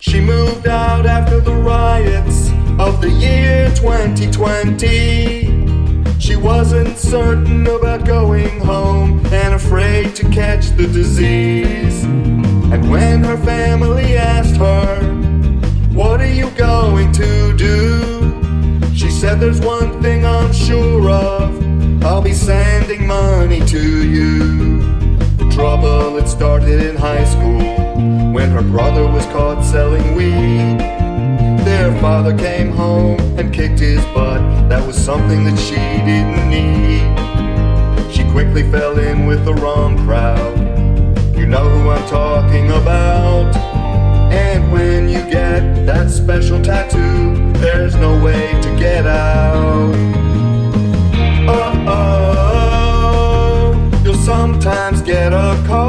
She moved out after the riots of the year 2020. She wasn't certain about going home and afraid to catch the disease. And when her family asked her, "What are you going to do?" she said, "There's one thing I'm sure of, I'll be sending money to you." Trouble had started in high school when her brother was caught selling weed. Their father came home and kicked his butt. That was something that she didn't need. She quickly fell in with the wrong crowd. You know who I'm talking about. And when you get that special tattoo, there's no way to get out. Uh-oh, you'll sometimes get a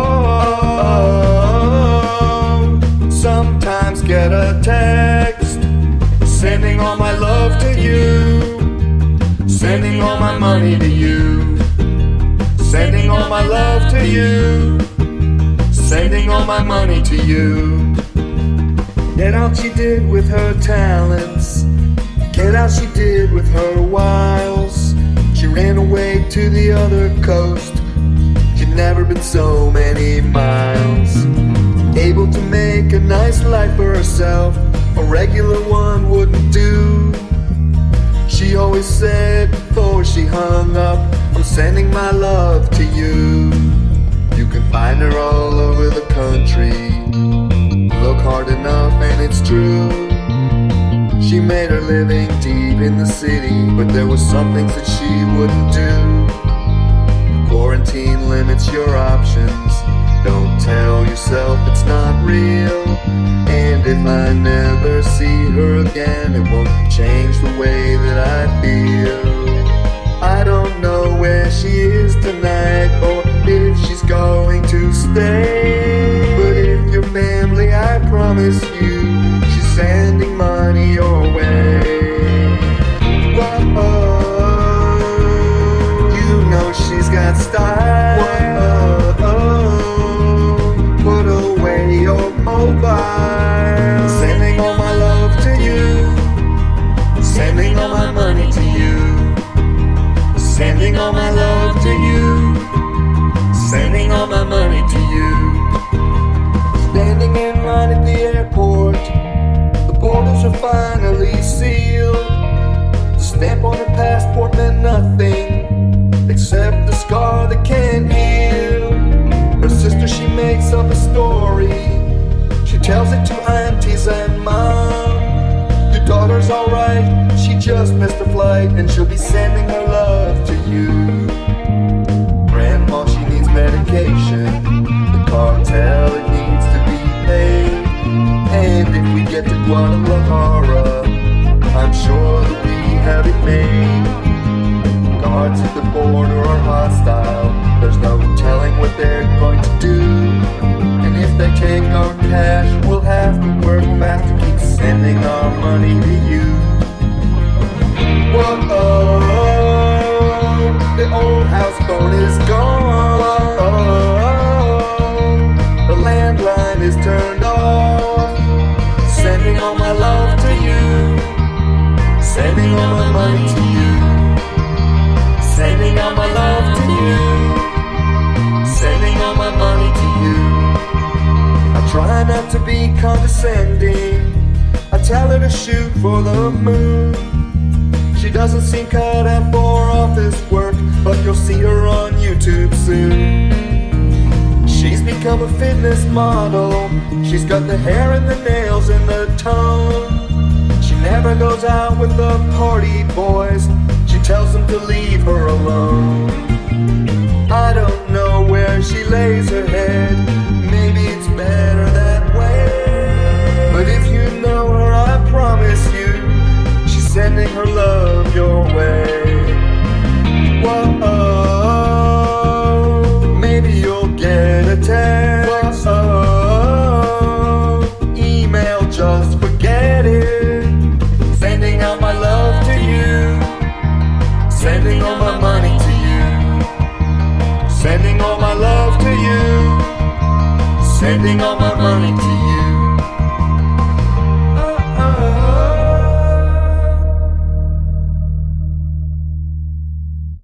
call, sometimes get a text, sending all my love to you, sending all my money to you, sending all my love to you, sending all my money to you. Get out she did with her talents, get out she did with her wiles. She ran away to the other coast, she'd never been so many miles. Able to make a nice life for herself, a regular one wouldn't do. She always said before she hung up, "I'm sending my love to you." You can find her all over the country, look hard enough and it's true. She made her living deep in the city, but there were some things that she wouldn't do. Quarantine limits your options, don't tell yourself it's not real. And if I never see her again, it won't change the way that I feel. I don't know where she is tonight, or if she's going to stay. But if your family, I promise you, she's sending money your way. Whoa, you know she's got style. Whoa, put away your mobile. Sending all my love to you, sending all my money to you, sending all my love to you, sending all my money to you. Standing in line at the airport, the borders are finally sealed. The stamp on her passport meant nothing except the scar that can't heal. Her sister, she makes up a story, she tells it to aunties and mom. Your daughter's alright, she just missed her flight, and she'll be sending her love to you. Grandma, she needs medication, the cartel, it needs to be paid. And if we get to Guadalajara, I'm sure that we have it made. Guards at the border are hostile, there's no telling what they're going to do. And if they take our cash, we'll have to work fast to keep sending our money to you. Whoa, the old house phone is gone. Whoa, the landline is turned off. Sending all my love to you, sending all my money to you, sending all my love to you, sending all my money to you. I try not to be condescending, I tell her to shoot for the moon. She doesn't seem cut out for office work, but you'll see her on YouTube soon. She's become a fitness model, she's got the hair and the nails and the tone. She never goes out with the party boys, she tells them to leave her alone. I don't know where she lays her head, maybe it's better that way. But if you know her, I promise you, she's sending her love your way. Whoa, maybe you'll get a text. Whoa, email, just forget it. Sending out my love to you, sending all my money to you, sending all my love to you, sending all my money to you.